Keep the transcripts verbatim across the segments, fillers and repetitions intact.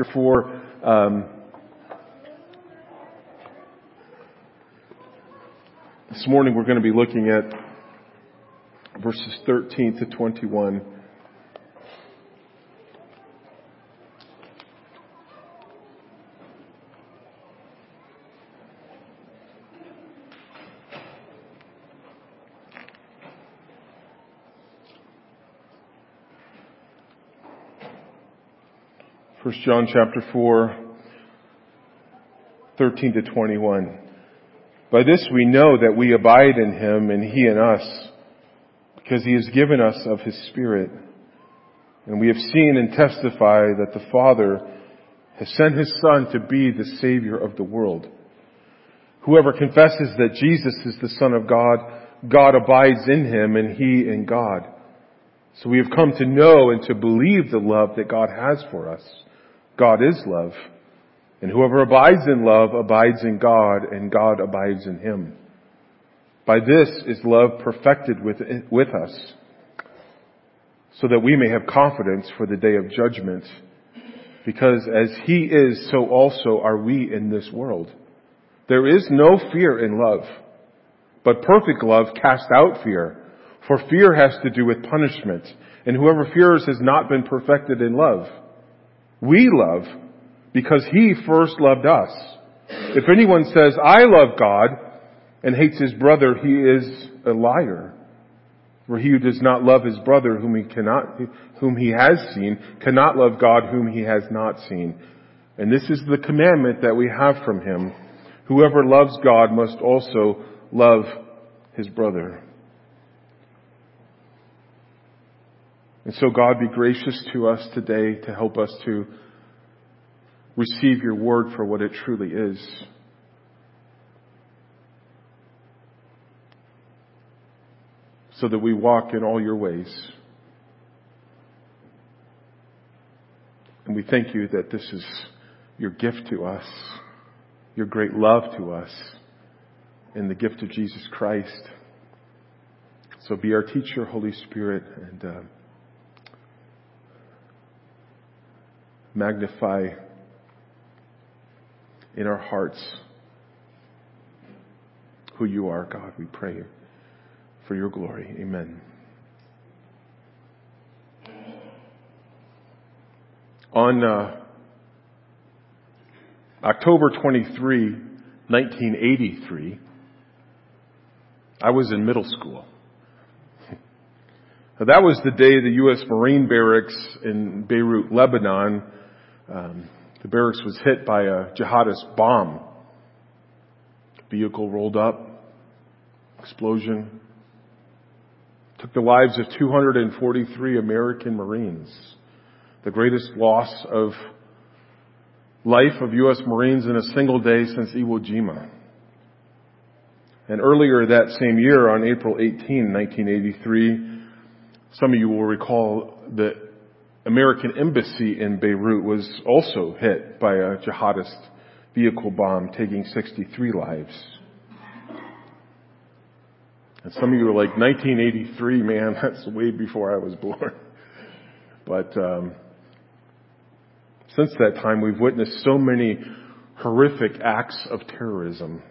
four. Um, this morning we're going to be looking at verses thirteen to twenty-one. First John chapter four, thirteen to twenty-one. By this we know that we abide in Him and He in us, because He has given us of His Spirit. And we have seen and testify that the Father has sent His Son to be the Savior of the world. Whoever confesses that Jesus is the Son of God, God abides in Him and He in God. So we have come to know and to believe the love that God has for us. God is love, and whoever abides in love abides in God, and God abides in him. By this is love perfected with, with us, so that we may have confidence for the day of judgment, because as He is, so also are we in this world. There is no fear in love, but perfect love casts out fear, for fear has to do with punishment, and whoever fears has not been perfected in love. We love because He first loved us. If anyone says, I love God, and hates his brother, he is a liar. For he who does not love his brother whom he cannot, whom he has seen, cannot love God whom he has not seen. And this is the commandment that we have from Him. Whoever loves God must also love his brother. And so God, be gracious to us today to help us to receive Your word for what it truly is. So that we walk in all Your ways. And we thank You that this is Your gift to us, Your great love to us, and the gift of Jesus Christ. So be our teacher, Holy Spirit, and uh, magnify in our hearts who You are, God. We pray for Your glory. Amen. On uh, October twenty-third, nineteen eighty-three, I was in middle school. That was the day the U S Marine barracks in Beirut, Lebanon, um, the barracks was hit by a jihadist bomb. Vehicle rolled up, explosion, took the lives of two hundred forty-three American Marines. The greatest loss of life of U S Marines in a single day since Iwo Jima. And earlier that same year, on April eighteenth, nineteen eighty-three, some of you will recall the American embassy in Beirut was also hit by a jihadist vehicle bomb, taking sixty-three lives. And some of you are like, nineteen eighty-three, man, that's way before I was born. But um, since that time, we've witnessed so many horrific acts of terrorism.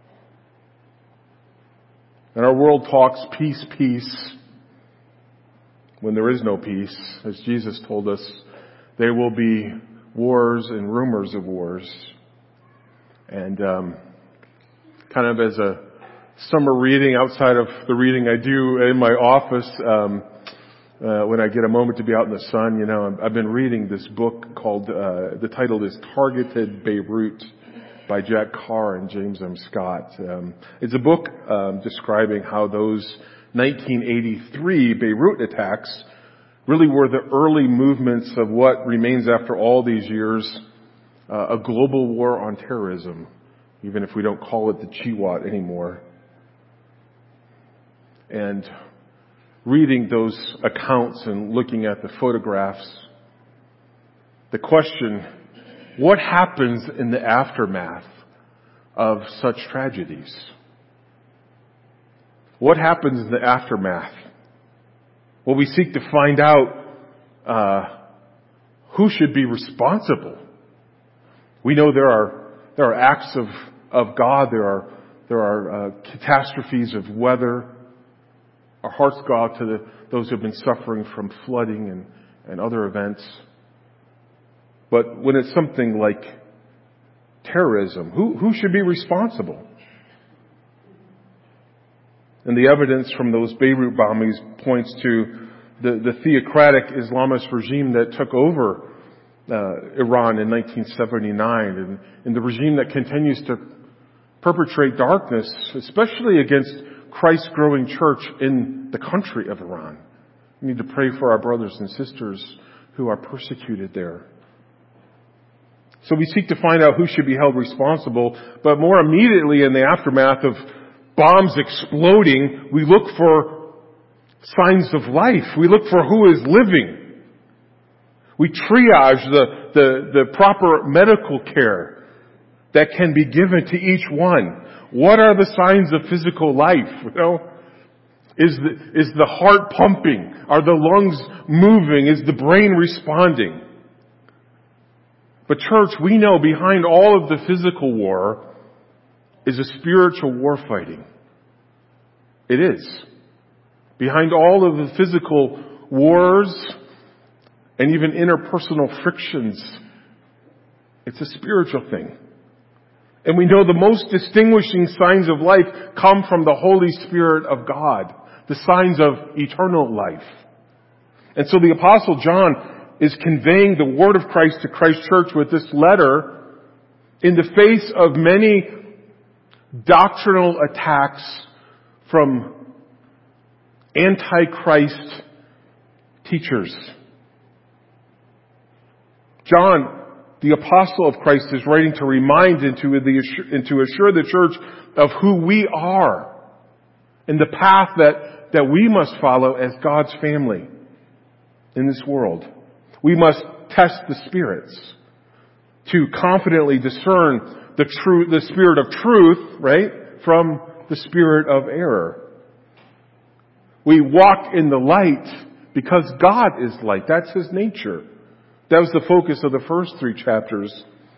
And our world talks peace, peace, when there is no peace. As Jesus told us, there will be wars and rumors of wars. And um, kind of as a summer reading outside of the reading I do in my office, um, uh, when I get a moment to be out in the sun, you know, I've been reading this book called, uh, the title is Targeted Beirut by Jack Carr and James M. Scott. Um, it's a book um, describing how those nineteen eighty-three Beirut attacks really were the early movements of what remains after all these years uh, a global war on terrorism, even if we don't call it the Chiwat anymore. And reading those accounts and looking at the photographs, the question, what happens in the aftermath of such tragedies? What happens in the aftermath? Well, we seek to find out uh, who should be responsible We know there are, there are acts of, of God. There are, there are uh, catastrophes of weather. Our hearts go out to the, those who have been suffering from flooding and, and other events. But when it's something like terrorism, who, who should be responsible? And the evidence from those Beirut bombings points to the, the theocratic Islamist regime that took over uh, Iran in nineteen seventy-nine, and, and the regime that continues to perpetrate darkness, especially against Christ's growing church in the country of Iran. We need to pray for our brothers and sisters who are persecuted there. So we seek to find out who should be held responsible, but more immediately in the aftermath of bombs exploding, we look for signs of life. We look for who is living. We triage the, the, the proper medical care that can be given to each one. What are the signs of physical life? You know, is the, is the heart pumping? Are the lungs moving? Is the brain responding? But church, we know behind all of the physical war is a spiritual war fighting. It is. Behind all of the physical wars and even interpersonal frictions, it's a spiritual thing. And we know the most distinguishing signs of life come from the Holy Spirit of God, the signs of eternal life. And so the Apostle John is conveying the word of Christ to Christ Church with this letter in the face of many doctrinal attacks from antichrist teachers. John, the apostle of Christ, is writing to remind and to, the, and to assure the church of who we are and the path that, that we must follow as God's family in this world. We must test the spirits to confidently discern the true, the spirit of truth, right, from the spirit of error. We walk in the light because God is light. That's His nature. That was the focus of the first three chapters.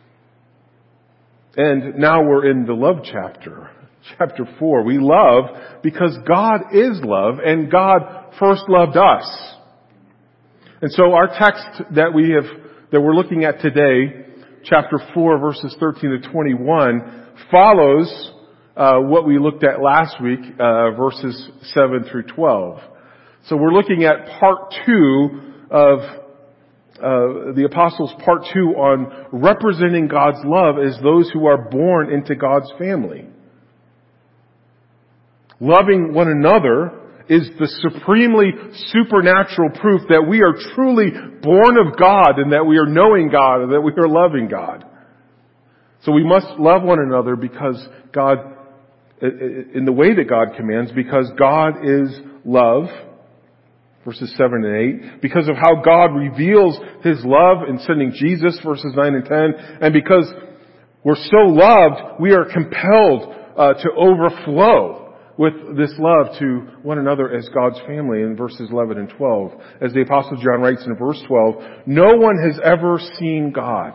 And now we're in the love chapter. Chapter four. We love because God is love and God first loved us. And so our text that we have, that we're looking at today, chapter four, verses thirteen to twenty-one, follows uh, what we looked at last week, uh, verses seven through twelve. So we're looking at part two of uh, the Apostles' part two on representing God's love as those who are born into God's family. Loving one another is the supremely supernatural proof that we are truly born of God and that we are knowing God and that we are loving God. So we must love one another because God, in the way that God commands, because God is love, verses seven and eight, because of how God reveals His love in sending Jesus, verses nine and ten, and because we're so loved, we are compelled uh, to overflow with this love to one another as God's family in verses eleven and twelve. As the Apostle John writes in verse twelve, no one has ever seen God.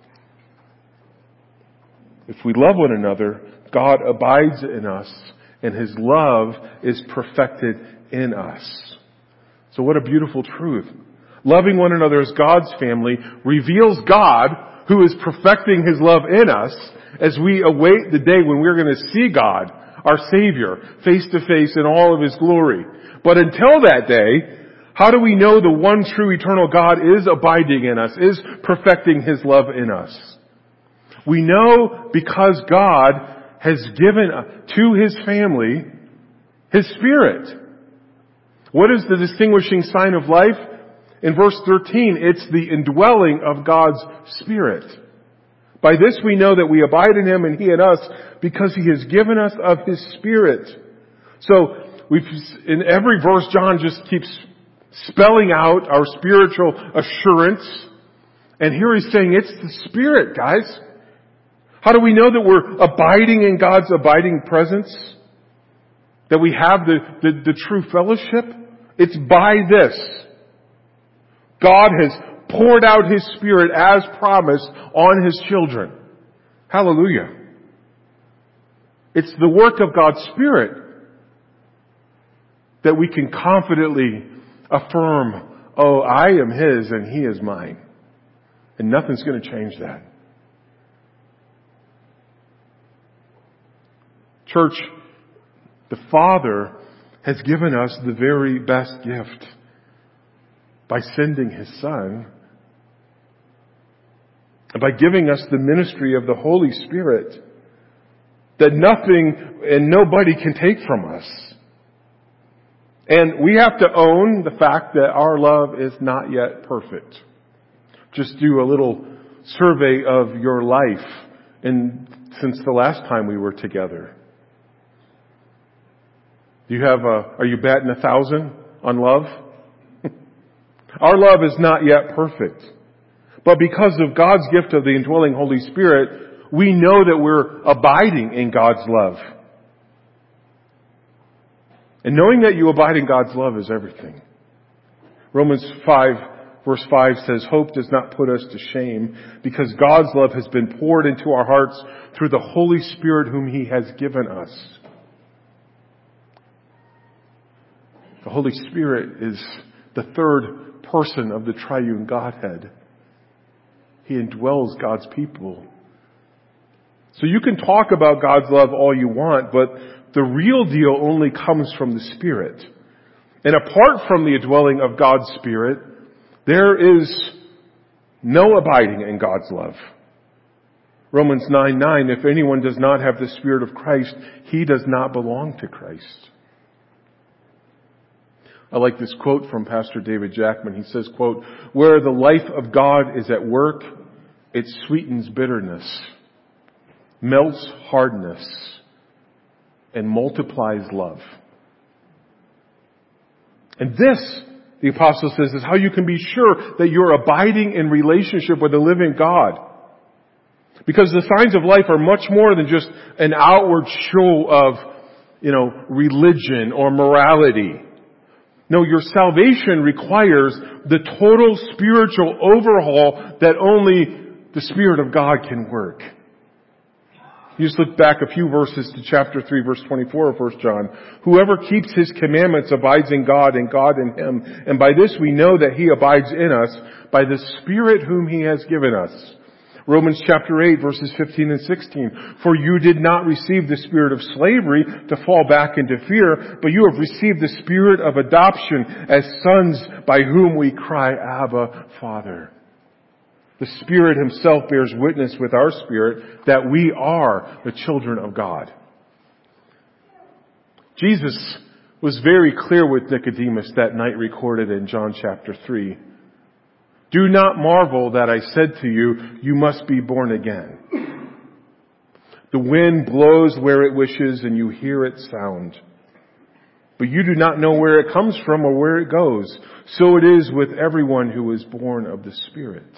If we love one another, God abides in us and His love is perfected in us. So what a beautiful truth. Loving one another as God's family reveals God who is perfecting His love in us as we await the day when we're going to see God, our Savior, face to face in all of His glory. But until that day, how do we know the one true eternal God is abiding in us, is perfecting His love in us? We know because God has given to His family His Spirit. What is the distinguishing sign of life? In verse thirteen, it's the indwelling of God's Spirit. By this we know that we abide in Him and He in us because He has given us of His Spirit. So we've, in every verse, John just keeps spelling out our spiritual assurance. And here he's saying it's the Spirit, guys. How do we know that we're abiding in God's abiding presence? That we have the, the, the true fellowship? It's by this. God has poured out His Spirit as promised on His children. Hallelujah. It's the work of God's Spirit that we can confidently affirm, oh, I am His and He is mine. And nothing's going to change that. Church, the Father has given us the very best gift by sending His Son and by giving us the ministry of the Holy Spirit that nothing and nobody can take from us. And we have to own the fact that our love is not yet perfect. Just do a little survey of your life in, since the last time we were together. Do you have a, are you batting a thousand on love? Our love is not yet perfect. But because of God's gift of the indwelling Holy Spirit, we know that we're abiding in God's love. And knowing that you abide in God's love is everything. Romans five verse five says, hope does not put us to shame because God's love has been poured into our hearts through the Holy Spirit whom He has given us. The Holy Spirit is the third person of the triune Godhead. He indwells God's people. So you can talk about God's love all you want, but the real deal only comes from the Spirit. And apart from the indwelling of God's Spirit, there is no abiding in God's love. Romans nine nine, if anyone does not have the Spirit of Christ, he does not belong to Christ. I like this quote from Pastor David Jackman. He says, quote, where the life of God is at work, it sweetens bitterness, melts hardness, and multiplies love. And this, the apostle says, is how you can be sure that you're abiding in relationship with the living God. Because the signs of life are much more than just an outward show of, you know, religion or morality. No, your salvation requires the total spiritual overhaul that only the Spirit of God can work. You just look back a few verses to chapter three, verse twenty-four of First John. Whoever keeps His commandments abides in God and God in Him. And by this we know that He abides in us by the Spirit whom He has given us. Romans chapter eight, verses fifteen and sixteen. For you did not receive the spirit of slavery to fall back into fear, but you have received the spirit of adoption as sons by whom we cry, Abba, Father. The Spirit Himself bears witness with our spirit that we are the children of God. Jesus was very clear with Nicodemus that night, recorded in John chapter three. Do not marvel that I said to you, you must be born again. The wind blows where it wishes and you hear its sound, but you do not know where it comes from or where it goes. So it is with everyone who is born of the Spirit.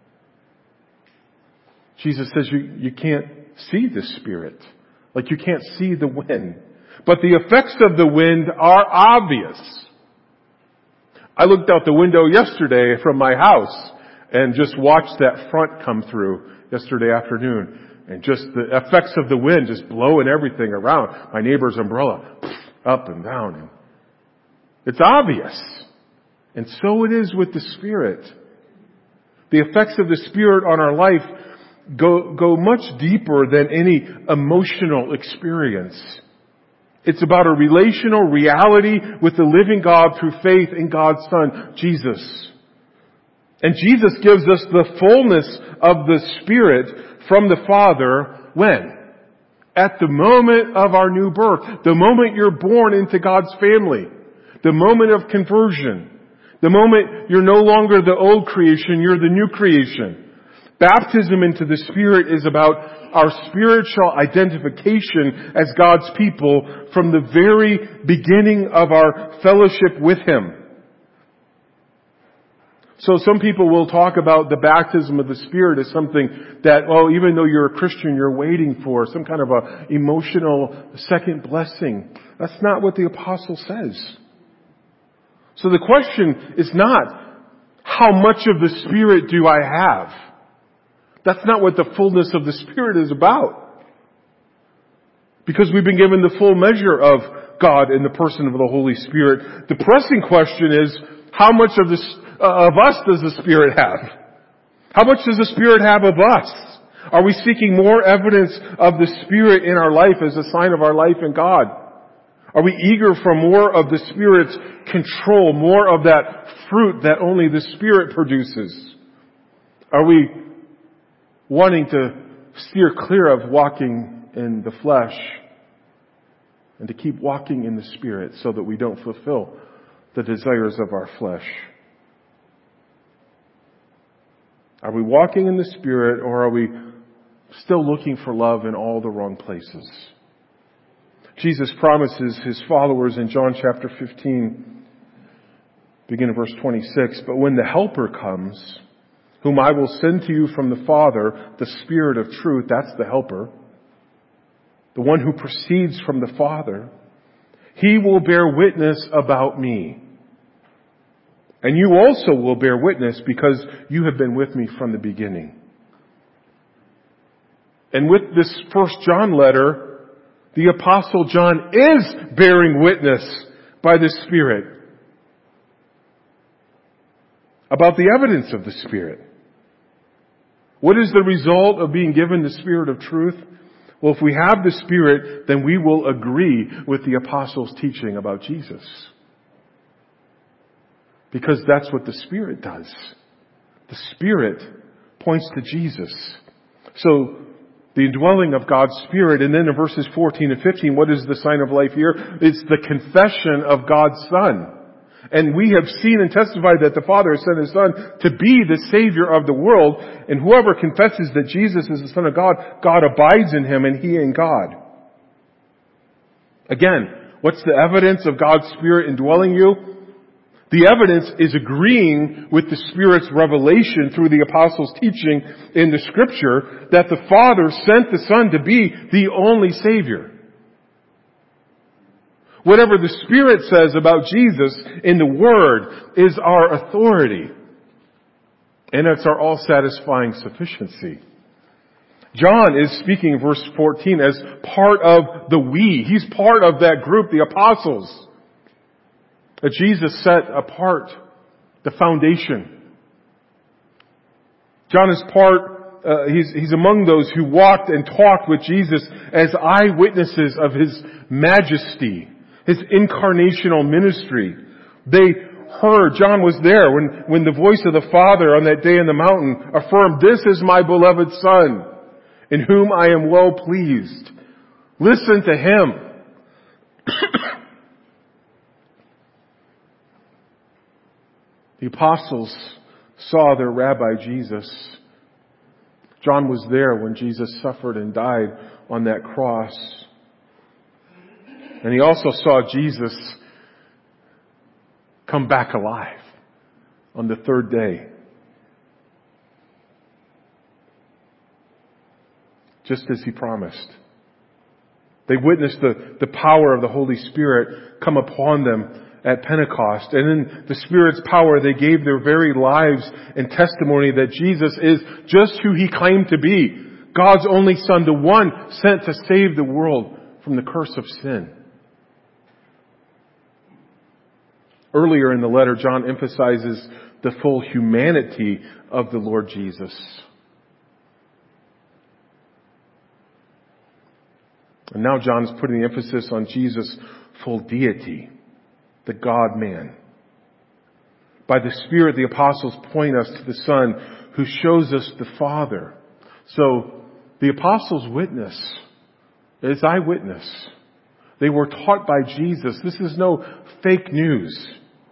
Jesus says you, you can't see the Spirit, like you can't see the wind. But the effects of the wind are obvious. I looked out the window yesterday from my house and just watched that front come through yesterday afternoon. And just the effects of the wind just blowing everything around. My neighbor's umbrella, up and down. And it's obvious. And so it is with the Spirit. The effects of the Spirit on our life go, go much deeper than any emotional experience. It's about a relational reality with the living God through faith in God's Son, Jesus. And Jesus gives us the fullness of the Spirit from the Father when? At the moment of our new birth. The moment you're born into God's family. The moment of conversion. The moment you're no longer the old creation, you're the new creation. Baptism into the Spirit is about our spiritual identification as God's people from the very beginning of our fellowship with Him. So some people will talk about the baptism of the Spirit as something that, well, even though you're a Christian, you're waiting for some kind of a emotional second blessing. That's not what the apostle says. So the question is not, how much of the Spirit do I have? That's not what the fullness of the Spirit is about. Because we've been given the full measure of God in the person of the Holy Spirit. The pressing question is, how much of this, uh, of us does the Spirit have? How much does the Spirit have of us? Are we seeking more evidence of the Spirit in our life as a sign of our life in God? Are we eager for more of the Spirit's control, more of that fruit that only the Spirit produces? Are we wanting to steer clear of walking in the flesh and to keep walking in the Spirit so that we don't fulfill the desires of our flesh? Are we walking in the Spirit, or are we still looking for love in all the wrong places? Jesus promises His followers in John chapter fifteen, beginning verse twenty-six, "But when the Helper comes, whom I will send to you from the Father, the Spirit of truth," that's the Helper, the one who proceeds from the Father, "He will bear witness about me. And you also will bear witness because you have been with me from the beginning." And with this First John letter, the Apostle John is bearing witness by the Spirit about the evidence of the Spirit. What is the result of being given the Spirit of truth? Well, if we have the Spirit, then we will agree with the Apostles' teaching about Jesus. Because that's what the Spirit does. The Spirit points to Jesus. So, the indwelling of God's Spirit, and then in verses fourteen and fifteen, what is the sign of life here? It's the confession of God's Son. And we have seen and testified that the Father has sent His Son to be the Savior of the world, and whoever confesses that Jesus is the Son of God, God abides in him and he in God. Again, what's the evidence of God's Spirit indwelling you? The evidence is agreeing with the Spirit's revelation through the Apostles' teaching in the Scripture that the Father sent the Son to be the only Savior. Whatever the Spirit says about Jesus in the Word is our authority. And it's our all-satisfying sufficiency. John is speaking in verse fourteen as part of the we. He's part of that group, the apostles, that Jesus set apart, the foundation. John is part, uh, he's, he's among those who walked and talked with Jesus as eyewitnesses of His majesty, His incarnational ministry. They heard, John was there when, when the voice of the Father on that day in the mountain affirmed, "This is my beloved Son, in whom I am well pleased. Listen to Him." The apostles saw their rabbi Jesus. John was there when Jesus suffered and died on that cross. And he also saw Jesus come back alive on the third day. Just as He promised. They witnessed the, the power of the Holy Spirit come upon them at Pentecost. And in the Spirit's power, they gave their very lives and testimony that Jesus is just who He claimed to be. God's only Son, the one sent to save the world from the curse of sin. Earlier in the letter, John emphasizes the full humanity of the Lord Jesus. And now John is putting the emphasis on Jesus' full deity, the God-man. By the Spirit, the apostles point us to the Son who shows us the Father. So, the apostles' witness is eyewitness. They were taught by Jesus. This is no fake news.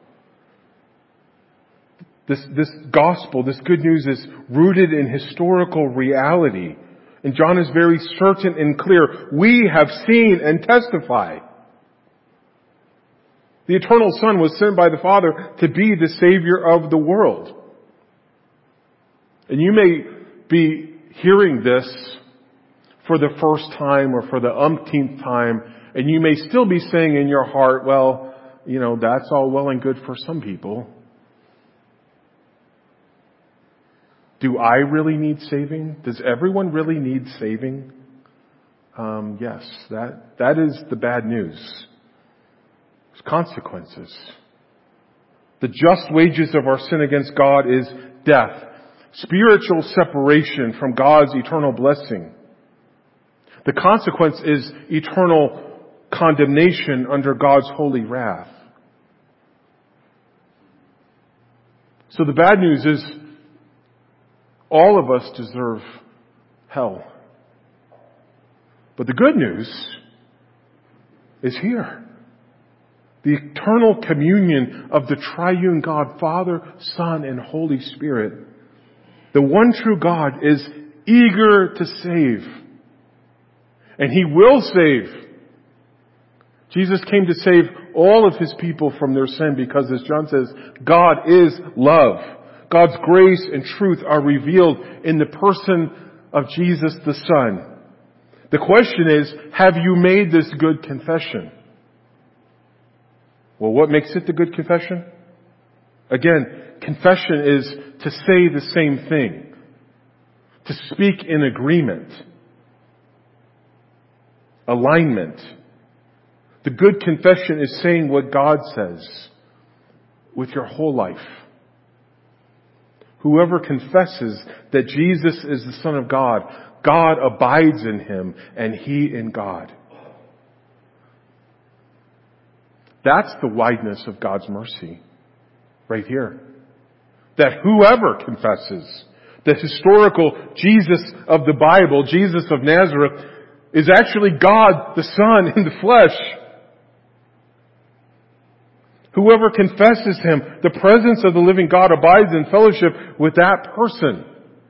This, this gospel, this good news is rooted in historical reality. And John is very certain and clear. We have seen and testify. The eternal Son was sent by the Father to be the Savior of the world. And you may be hearing this for the first time or for the umpteenth time, and you may still be saying in your heart, well, you know, that's all well and good for some people. Do I really need saving? Does everyone really need saving? Um, yes, that, that is the bad news. There's consequences. The just wages of our sin against God is death. Spiritual separation from God's eternal blessing. The consequence is eternal condemnation under God's holy wrath. So the bad news is all of us deserve hell. But the good news is here. The eternal communion of the triune God, Father, Son, and Holy Spirit. The one true God is eager to save. And He will save. Jesus came to save all of His people from their sin because, as John says, God is love. God's grace and truth are revealed in the person of Jesus the Son. The question is, have you made this good confession? Well, what makes it the good confession? Again, confession is to say the same thing. To speak in agreement. Alignment. The good confession is saying what God says with your whole life. Whoever confesses that Jesus is the Son of God, God abides in him and he in God. That's the wideness of God's mercy right here. That whoever confesses the historical Jesus of the Bible, Jesus of Nazareth, is actually God the Son in the flesh. Whoever confesses Him, the presence of the living God abides in fellowship with that person.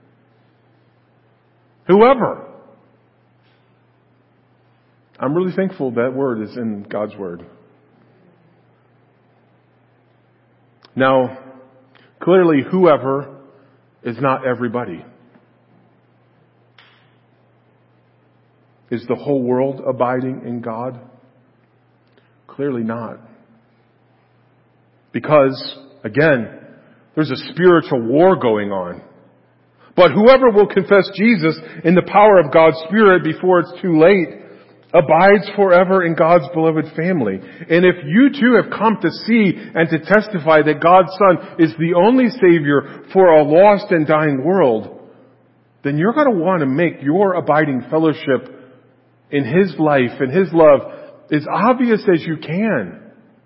Whoever. I'm really thankful that word is in God's Word. Now, clearly, whoever is not everybody. Is the whole world abiding in God? Clearly not. Because, again, there's a spiritual war going on. But whoever will confess Jesus in the power of God's Spirit before it's too late abides forever in God's beloved family. And if you too have come to see and to testify that God's Son is the only Savior for a lost and dying world, then you're going to want to make your abiding fellowship in His life and His love as obvious as you can.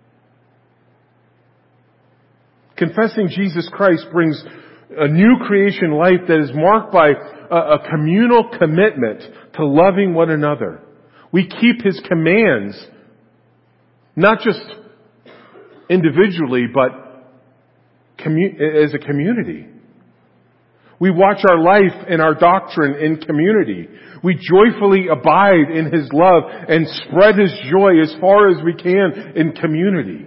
Confessing Jesus Christ brings a new creation life that is marked by a, a communal commitment to loving one another. We keep His commands, not just individually, but commu- as a community. We watch our life and our doctrine in community. We joyfully abide in His love and spread His joy as far as we can in community.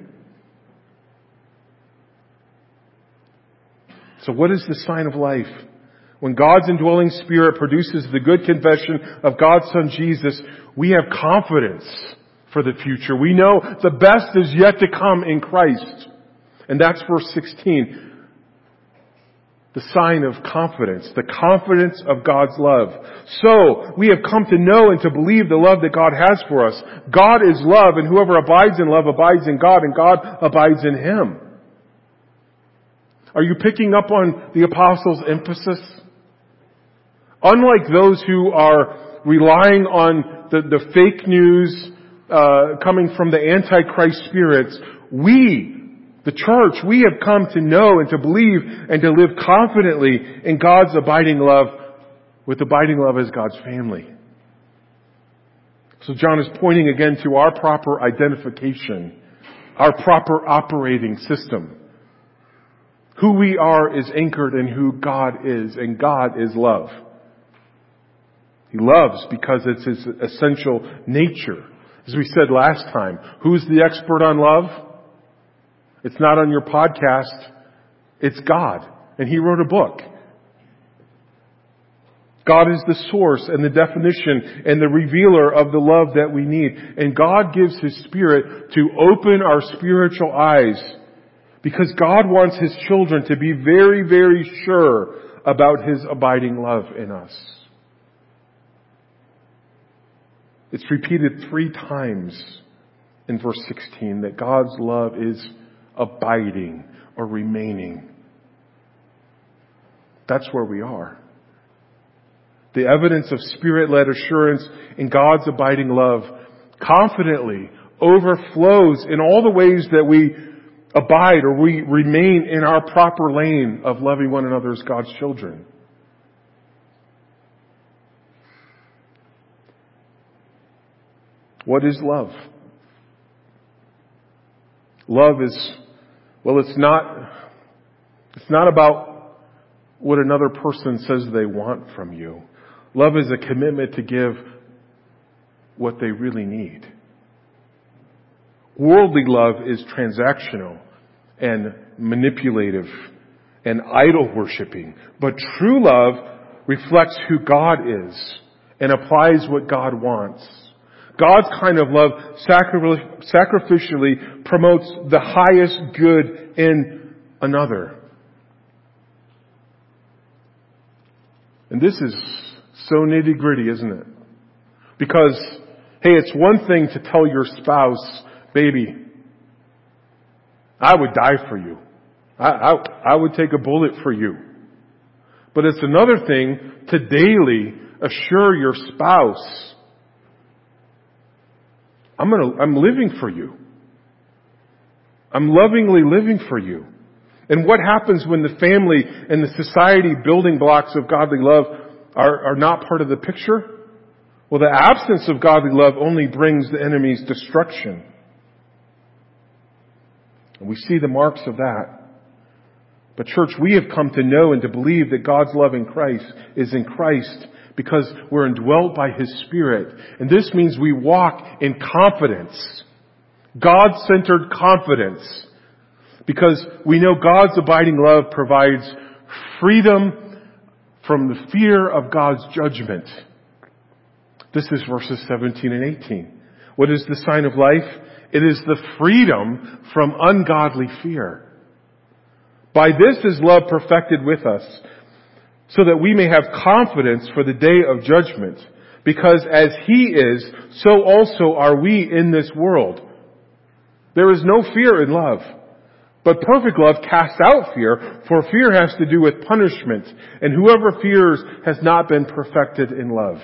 So what is the sign of life? When God's indwelling Spirit produces the good confession of God's Son Jesus, we have confidence for the future. We know the best is yet to come in Christ. And that's verse sixteen. The sign of confidence. The confidence of God's love. So, we have come to know and to believe the love that God has for us. God is love, and whoever abides in love abides in God, and God abides in him. Are you picking up on the apostles' emphasis? Unlike those who are relying on the, the fake news uh, coming from the Antichrist spirits, we, the church, we have come to know and to believe and to live confidently in God's abiding love, with abiding love as God's family. So John is pointing again to our proper identification, our proper operating system. Who we are is anchored in who God is, and God is love. He loves because it's His essential nature. As we said last time, who's the expert on love? It's not on your podcast. It's God. And He wrote a book. God is the source and the definition and the revealer of the love that we need. And God gives His Spirit to open our spiritual eyes, because God wants His children to be very, very sure about His abiding love in us. It's repeated three times in verse sixteen that God's love is abiding or remaining. That's where we are. The evidence of Spirit-led assurance in God's abiding love confidently overflows in all the ways that we abide or we remain in our proper lane of loving one another as God's children. What is love? Love is, well, it's not, it's not about what another person says they want from you. Love is a commitment to give what they really need. Worldly love is transactional and manipulative and idol worshiping. But true love reflects who God is and applies what God wants. God's kind of love sacrificially promotes the highest good in another. And this is so nitty-gritty, isn't it? Because, hey, it's one thing to tell your spouse, baby, I would die for you. I, I, I would take a bullet for you. But it's another thing to daily assure your spouse, I'm gonna, I'm living for you. I'm lovingly living for you. And what happens when the family and the society building blocks of godly love are, are not part of the picture? Well, the absence of godly love only brings the enemy's destruction. And we see the marks of that. But church, we have come to know and to believe that God's love in Christ is in Christ because we're indwelt by His Spirit. And this means we walk in confidence. God-centered confidence. Because we know God's abiding love provides freedom from the fear of God's judgment. This is verses seventeen and eighteen. What is the sign of life? It is the freedom from ungodly fear. By this is love perfected with us, so that we may have confidence for the day of judgment. Because as He is, so also are we in this world. There is no fear in love. But perfect love casts out fear, for fear has to do with punishment. And whoever fears has not been perfected in love.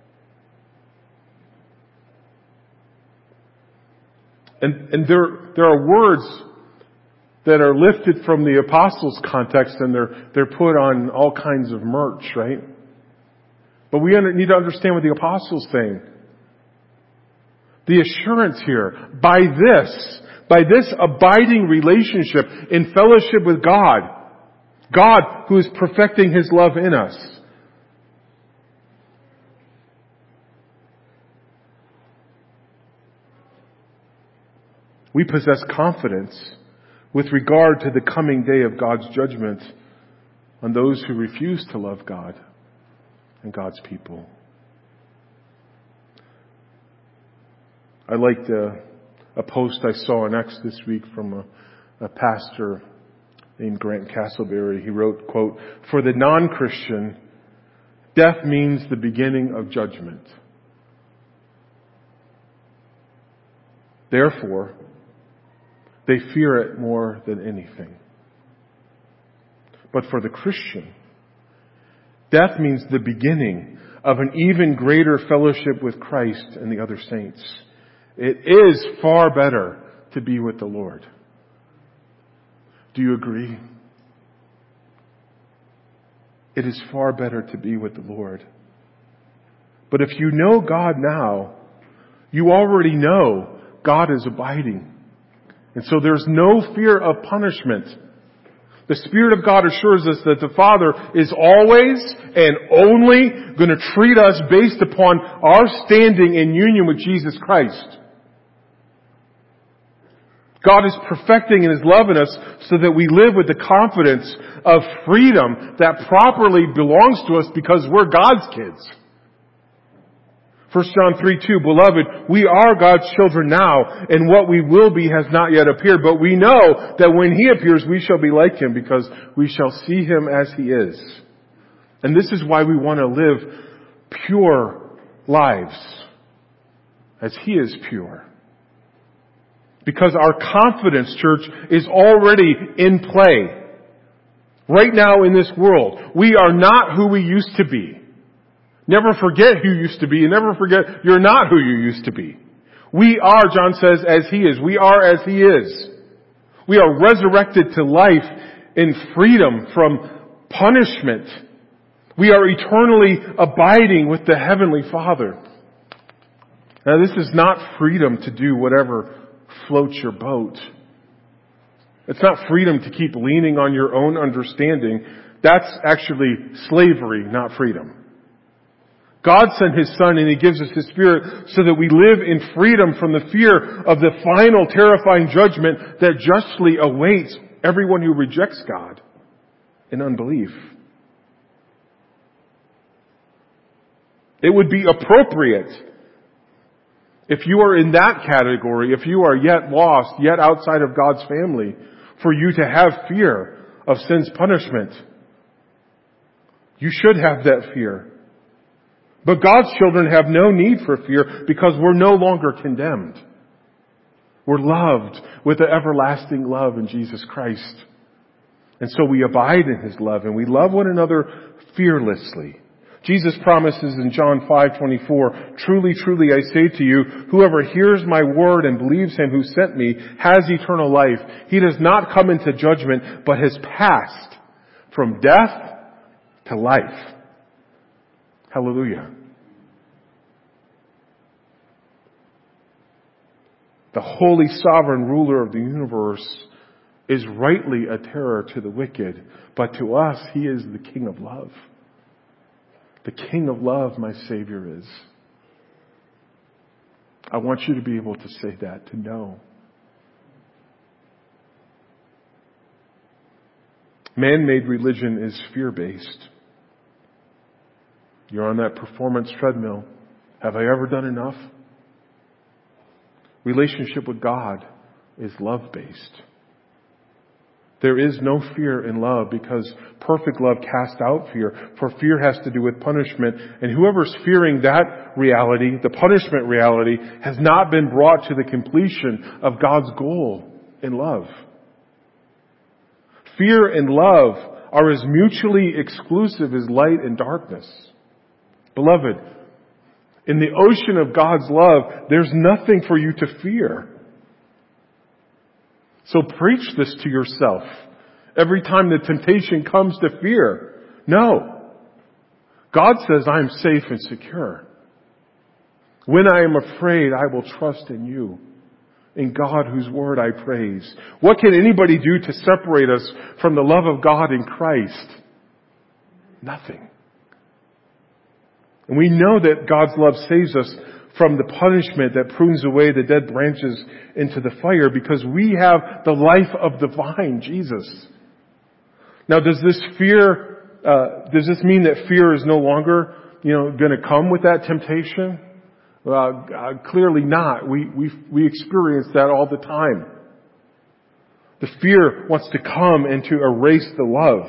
And, and there, there are words that are lifted from the apostles' context and they're, they're put on all kinds of merch, right? But we need to understand what the apostles saying. The assurance here, by this, by this abiding relationship in fellowship with God, God who is perfecting His love in us. We possess confidence with regard to the coming day of God's judgment on those who refuse to love God and God's people. I liked a, a post I saw on X this week from a, a pastor named Grant Castleberry. He wrote, quote, "For the non-Christian, death means the beginning of judgment. Therefore, they fear it more than anything. But for the Christian, death means the beginning of an even greater fellowship with Christ and the other saints. It is far better to be with the Lord." Do you agree? It is far better to be with the Lord. But if you know God now, you already know God is abiding. And so there's no fear of punishment. The Spirit of God assures us that the Father is always and only going to treat us based upon our standing in union with Jesus Christ. God is perfecting His love in us so that we live with the confidence of freedom that properly belongs to us because we're God's kids. First John three two, "Beloved, we are God's children now, and what we will be has not yet appeared. But we know that when He appears, we shall be like Him, because we shall see Him as He is." And this is why we want to live pure lives, as He is pure. Because our confidence, church, is already in play. Right now in this world, we are not who we used to be. Never forget who you used to be, and never forget you're not who you used to be. We are, John says, as He is. We are as He is. We are resurrected to life in freedom from punishment. We are eternally abiding with the Heavenly Father. Now, this is not freedom to do whatever floats your boat. It's not freedom to keep leaning on your own understanding. That's actually slavery, not freedom. God sent His Son and He gives us His Spirit so that we live in freedom from the fear of the final terrifying judgment that justly awaits everyone who rejects God in unbelief. It would be appropriate, if you are in that category, if you are yet lost, yet outside of God's family, for you to have fear of sin's punishment. You should have that fear. But God's children have no need for fear because we're no longer condemned. We're loved with the everlasting love in Jesus Christ. And so we abide in His love and we love one another fearlessly. Jesus promises in John five twenty-four, "Truly, truly, I say to you, whoever hears my word and believes Him who sent me has eternal life. He does not come into judgment, but has passed from death to life." Hallelujah. The holy sovereign ruler of the universe is rightly a terror to the wicked, but to us, He is the King of love. The King of love, my Savior is. I want you to be able to say that, to know. Man-made religion is fear-based. You're on that performance treadmill. Have I ever done enough? Relationship with God is love-based. There is no fear in love because perfect love casts out fear. For fear has to do with punishment. And whoever's fearing that reality, the punishment reality, has not been brought to the completion of God's goal in love. Fear and love are as mutually exclusive as light and darkness. Beloved, in the ocean of God's love, there's nothing for you to fear. So preach this to yourself every time the temptation comes to fear. No. God says, I am safe and secure. When I am afraid, I will trust in you, in God whose word I praise. What can anybody do to separate us from the love of God in Christ? Nothing. And we know that God's love saves us from the punishment that prunes away the dead branches into the fire because we have the life of the vine, Jesus. Now, does this fear, uh, does this mean that fear is no longer, you know, going to come with that temptation? Uh, uh, clearly not. We, we, we experience that all the time. The fear wants to come and to erase the love.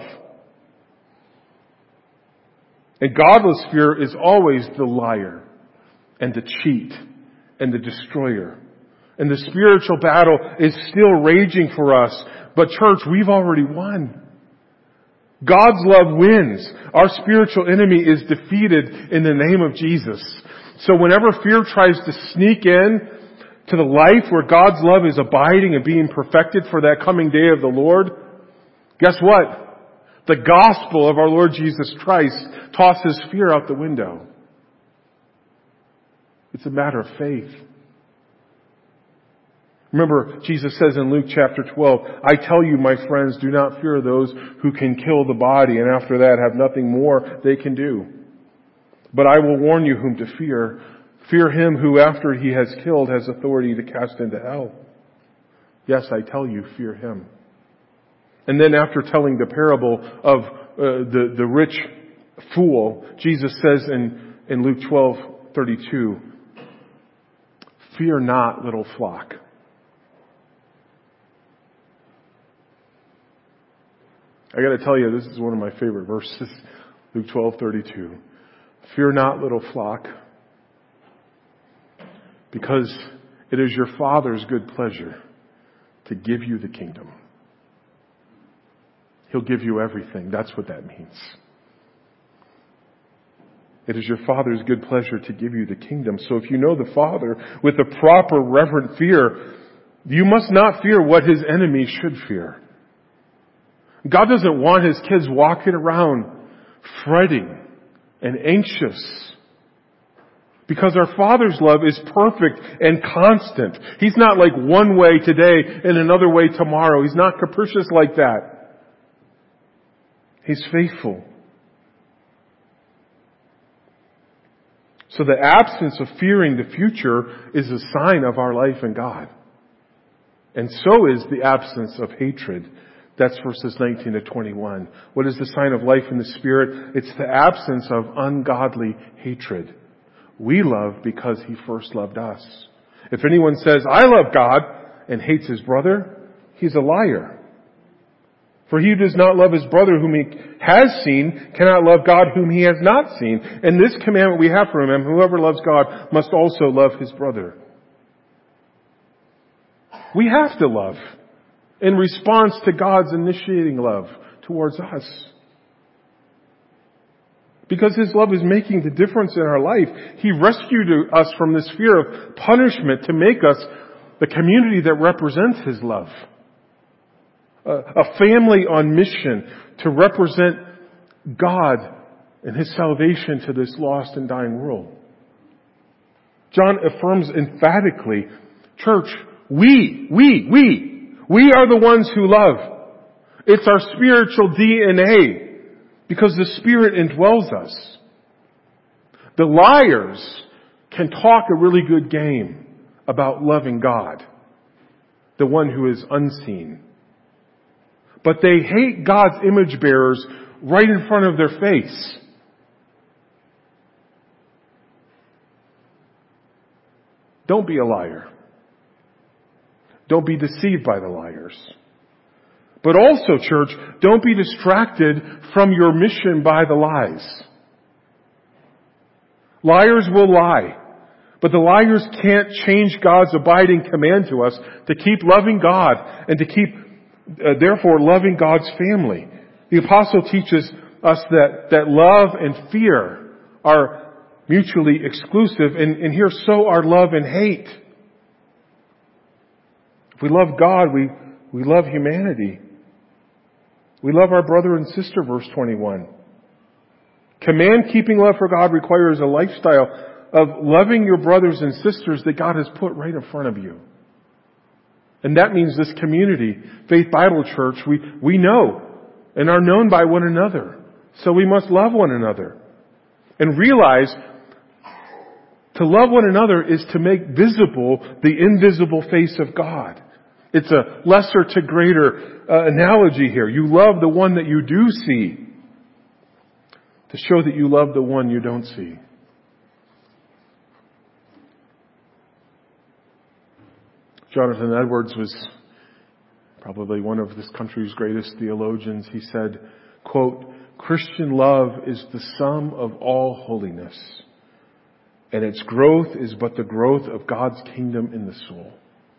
And godless fear is always the liar and the cheat and the destroyer. And the spiritual battle is still raging for us. But church, we've already won. God's love wins. Our spiritual enemy is defeated in the name of Jesus. So whenever fear tries to sneak in to the life where God's love is abiding and being perfected for that coming day of the Lord, guess what? The gospel of our Lord Jesus Christ tosses fear out the window. It's a matter of faith. Remember, Jesus says in Luke chapter twelve, I tell you, my friends, do not fear those who can kill the body and after that have nothing more they can do. But I will warn you whom to fear. Fear him who after he has killed has authority to cast into hell. Yes, I tell you, fear him. And then after telling the parable of uh, the, the rich fool, Jesus says in, in Luke twelve thirty-two, fear not, little flock. I got to tell you, this is one of my favorite verses. Luke twelve thirty-two. Fear not, little flock, because it is your Father's good pleasure to give you the kingdom. He'll give you everything. That's what that means. It is your Father's good pleasure to give you the kingdom. So if you know the Father with a proper reverent fear, you must not fear what His enemies should fear. God doesn't want His kids walking around fretting and anxious, because our Father's love is perfect and constant. He's not like one way today and another way tomorrow. He's not capricious like that. He's faithful. So the absence of fearing the future is a sign of our life in God. And so is the absence of hatred. That's verses nineteen to twenty-one. What is the sign of life in the Spirit? It's the absence of ungodly hatred. We love because He first loved us. If anyone says, I love God, and hates his brother, he's a liar. For he who does not love his brother whom he has seen cannot love God whom he has not seen. And this commandment we have from Him, whoever loves God must also love his brother. We have to love in response to God's initiating love towards us. Because His love is making the difference in our life. He rescued us from this fear of punishment to make us the community that represents His love. A family on mission to represent God and His salvation to this lost and dying world. John affirms emphatically, church, we, we, we, we are the ones who love. It's our spiritual D N A because the Spirit indwells us. The liars can talk a really good game about loving God, the one who is unseen. But they hate God's image bearers right in front of their face. Don't be a liar. Don't be deceived by the liars. But also, church, don't be distracted from your mission by the lies. Liars will lie. But the liars can't change God's abiding command to us to keep loving God and to keep Uh, therefore, loving God's family. The apostle teaches us that, that love and fear are mutually exclusive, and, and here so are love and hate. If we love God, we, we love humanity. We love our brother and sister, verse twenty-one. Command-keeping love for God requires a lifestyle of loving your brothers and sisters that God has put right in front of you. And that means this community, Faith Bible Church, we, we know and are known by one another. So we must love one another. And realize to love one another is to make visible the invisible face of God. It's a lesser to greater uh, analogy here. You love the one that you do see to show that you love the one you don't see. Jonathan Edwards was probably one of this country's greatest theologians. He said, quote, Christian love is the sum of all holiness, and its growth is but the growth of God's kingdom in the soul.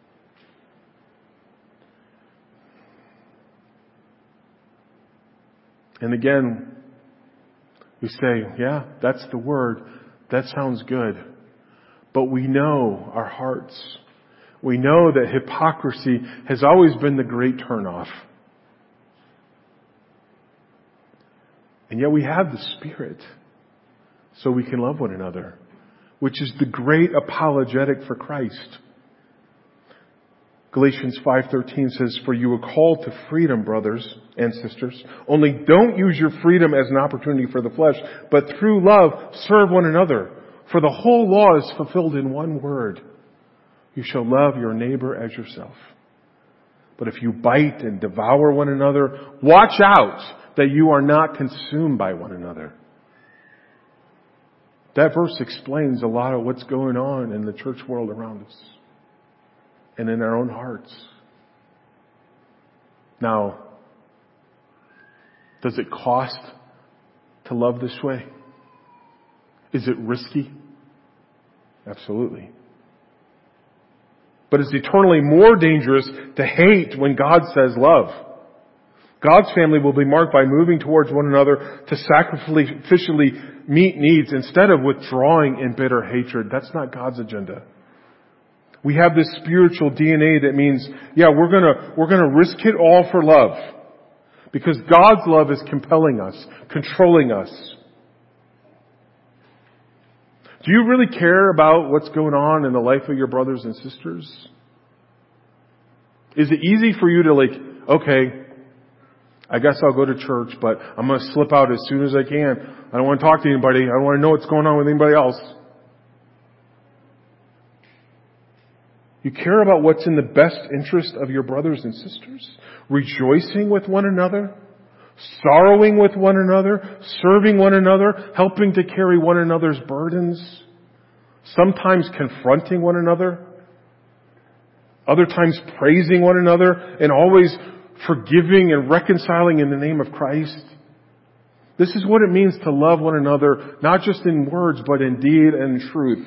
And again, we say, yeah, that's the word. That sounds good. But we know our hearts. We know that hypocrisy has always been the great turnoff. And yet we have the Spirit so we can love one another, which is the great apologetic for Christ. Galatians five thirteen says, For you are called to freedom, brothers and sisters. Only don't use your freedom as an opportunity for the flesh, but through love serve one another. For the whole law is fulfilled in one word. You shall love your neighbor as yourself. But if you bite and devour one another, watch out that you are not consumed by one another. That verse explains a lot of what's going on in the church world around us and in our own hearts. Now, does it cost to love this way? Is it risky? Absolutely. But it's eternally more dangerous to hate when God says love. God's family will be marked by moving towards one another to sacrificially meet needs instead of withdrawing in bitter hatred. That's not God's agenda. We have this spiritual D N A that means, yeah, we're gonna, we're gonna risk it all for love. Because God's love is compelling us, controlling us. Do you really care about what's going on in the life of your brothers and sisters? Is it easy for you to like, okay, I guess I'll go to church, but I'm going to slip out as soon as I can. I don't want to talk to anybody. I don't want to know what's going on with anybody else. You care about what's in the best interest of your brothers and sisters? Rejoicing with one another? Sorrowing with one another? Serving one another? Helping to carry one another's burdens? Sometimes confronting one another? Other times praising one another? And always forgiving and reconciling in the name of Christ? This is what it means to love one another, not just in words, but in deed and in truth.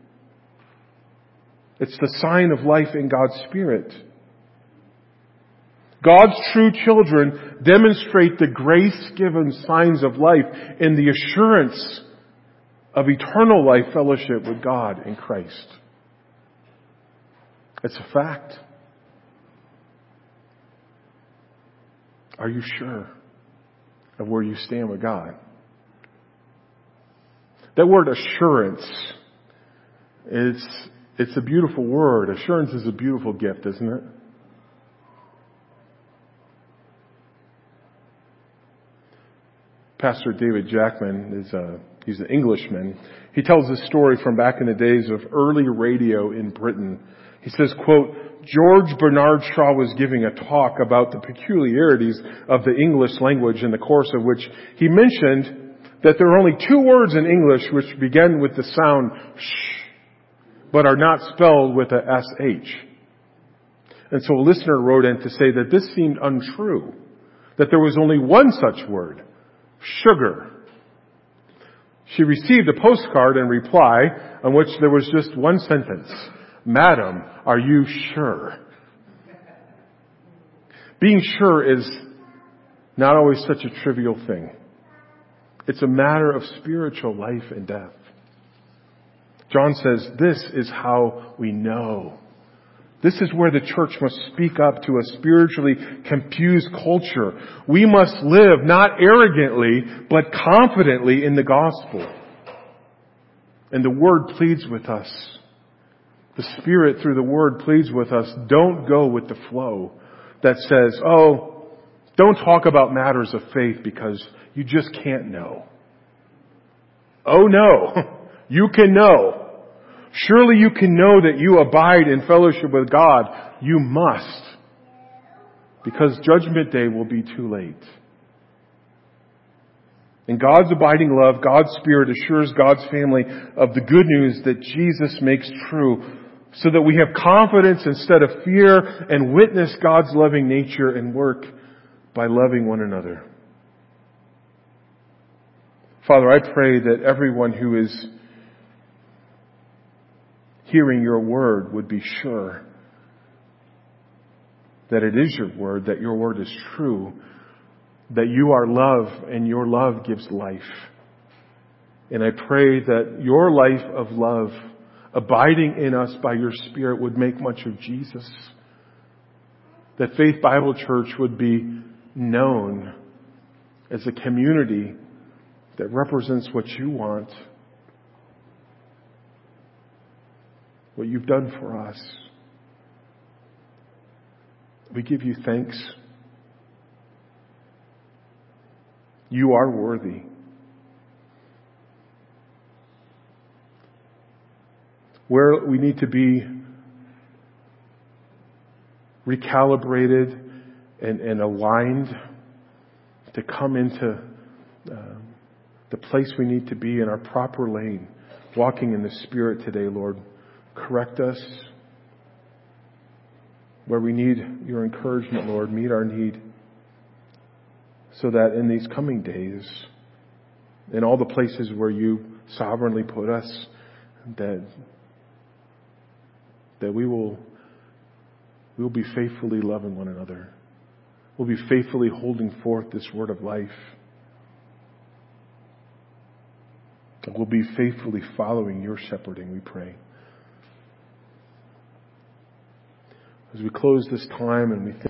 It's the sign of life in God's Spirit. God's true children demonstrate the grace-given signs of life in the assurance of eternal life fellowship with God in Christ. It's a fact. Are you sure of where you stand with God? That word assurance, it's It's a beautiful word. Assurance is a beautiful gift, isn't it? Pastor David Jackman is a, he's an Englishman. He tells this story from back in the days of early radio in Britain. He says, quote, George Bernard Shaw was giving a talk about the peculiarities of the English language in the course of which he mentioned that there are only two words in English which begin with the sound sh, but are not spelled with a S H. And so a listener wrote in to say that this seemed untrue, that there was only one such word, sugar. She received a postcard in reply on which there was just one sentence, Madam, are you sure? Being sure is not always such a trivial thing. It's a matter of spiritual life and death. John says, this is how we know. This is where the church must speak up to a spiritually confused culture. We must live not arrogantly, but confidently in the gospel. And the Word pleads with us. The Spirit through the Word pleads with us. Don't go with the flow that says, oh, don't talk about matters of faith because you just can't know. Oh no, you can know. Surely you can know that you abide in fellowship with God. You must. Because judgment day will be too late. In God's abiding love, God's Spirit assures God's family of the good news that Jesus makes true, so that we have confidence instead of fear and witness God's loving nature and work by loving one another. Father, I pray that everyone who is hearing your word would be sure that it is your word, that your word is true, that you are love and your love gives life. And I pray that your life of love abiding in us by your Spirit would make much of Jesus. That Faith Bible Church would be known as a community that represents what you want, what you've done for us. We give you thanks. You are worthy. Where we need to be recalibrated and, and aligned to come into uh, the place we need to be in our proper lane, walking in the Spirit today, Lord. Correct us. Where we need your encouragement, Lord, meet our need, so that in these coming days in all the places where you sovereignly put us, that, that we will, we will be faithfully loving one another. We'll be faithfully holding forth this word of life. We'll be faithfully following your shepherding, we pray. As we close this time and we think